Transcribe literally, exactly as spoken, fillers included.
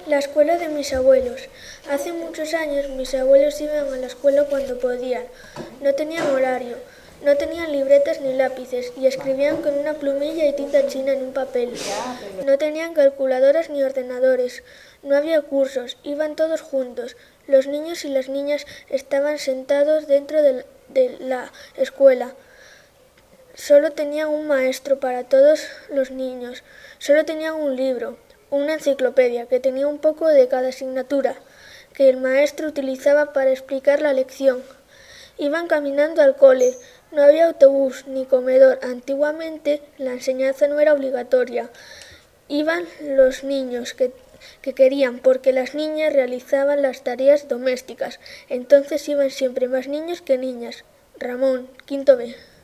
La escuela de mis abuelos. Hace muchos años mis abuelos iban a la escuela cuando podían. No tenían horario, no tenían libretas ni lápices y escribían con una plumilla y tinta china en un papel. No tenían calculadoras ni ordenadores, no había cursos, iban todos juntos. Los niños y las niñas estaban sentados dentro de la escuela. Solo tenían un maestro para todos los niños, solo tenían un libro, una enciclopedia que tenía un poco de cada asignatura, que el maestro utilizaba para explicar la lección. Iban caminando al cole, no había autobús ni comedor. Antiguamente la enseñanza no era obligatoria. Iban los niños que, que querían, porque las niñas realizaban las tareas domésticas. Entonces iban siempre más niños que niñas. Ramón, quinto B.